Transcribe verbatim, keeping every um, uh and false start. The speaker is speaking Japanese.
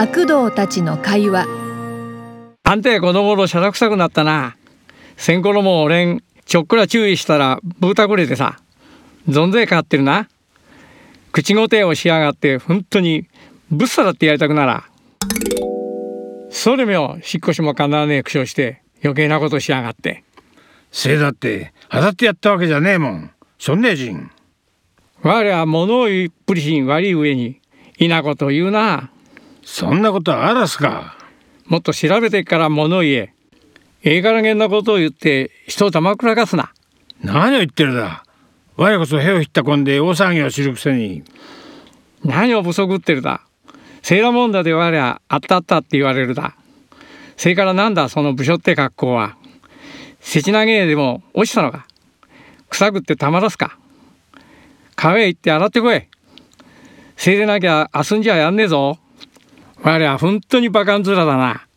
悪童たちの会話。 あんたやこの頃しゃらくさくなったな。せんころも俺んちょっくら注意したらブータくれてさ、存在変わってるな。口ごてをしやがって本当にぶっさらってやりたくなら。それも引っ越しもかなわねえ苦笑して余計なことしやがって。 せいだって当たってやったわけじゃねえもん。そんねえ人。 我は物を言いっぷりしん悪い上にいなこと言うな。 そんなことはあらすか。 もっと調べてから物を言え。ええからげんなことを言って人をたまくらかすな。 何を言ってるだ。我こそ屁を引ったこんで大騒ぎを知るくせに。 何を不足ってるだ。セーラーモンダで我はあったあったって言われるだ。それからなんだその部署って格好は。せちなげえでも落ちたのか。臭くってたまらすか。川へ行って洗ってこい。せいでなきゃあすんじゃやんねえぞ。我は本当にバカン面だな。